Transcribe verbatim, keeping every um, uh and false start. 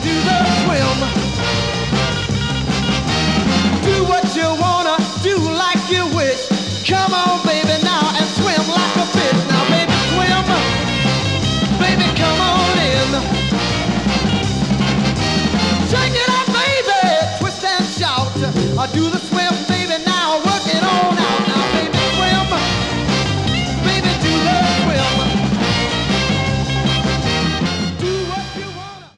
do the swim. Do what you wanna, do like you wish. Come on.